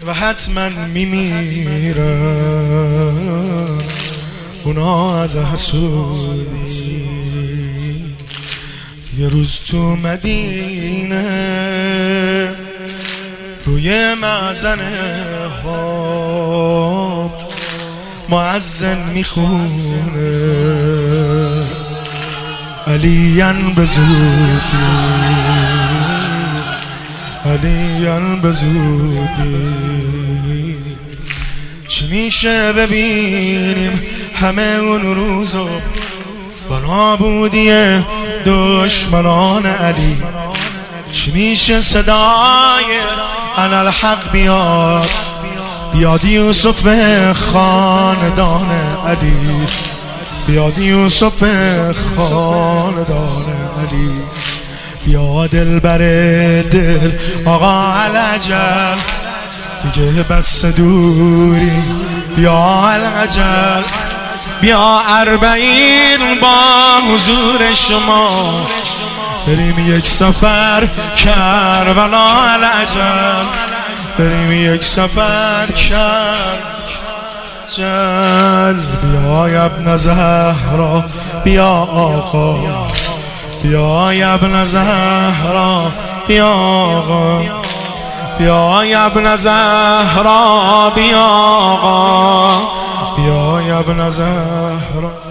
و حتما میمیرم اونا از حسودی. یه روز تو مدینه روی معزنه ها مؤذن میخونه علیان بزودی، علیان بزودی. چی میشه ببینیم همه اون روزو با نابودی دشمنان علی؟ چی میشه صدای انالحق بیاد بیاد یوسف خاندان علی، بیاد یوسف خاندان علی، بیا دلبر دل آقا العجل دیگه بس دوری، بیا العجل بیا 40 با حضور شما بریم یک سفر کربلا العجل، بریم یک سفر کربلا. بیا ابن زهرا بیا آقا، بیا ابن زهرا بیا آقا، بیا ابن زهرا بیا آقا، بیا ابن زهرا.